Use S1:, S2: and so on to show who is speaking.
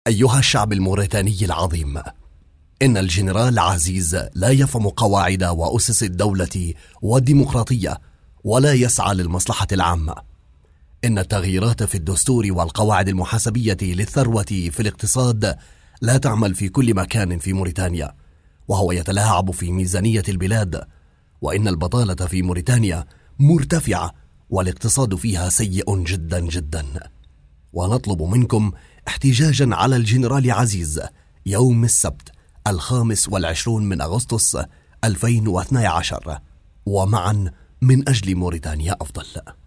S1: أيها الشعب الموريتاني العظيم، إن الجنرال عزيز لا يفهم قواعد وأسس الدولة والديمقراطية ولا يسعى للمصلحة العامة. إن التغييرات في الدستور والقواعد المحاسبية للثروة في الاقتصاد لا تعمل في كل مكان في موريتانيا، وهو يتلاعب في ميزانية البلاد. وإن البطالة في موريتانيا مرتفعة والاقتصاد فيها سيء جدا جدا. ونطلب منكم احتجاجا على الجنرال عزيز يوم السبت 25 من أغسطس 2012، ومعا من أجل موريتانيا أفضل.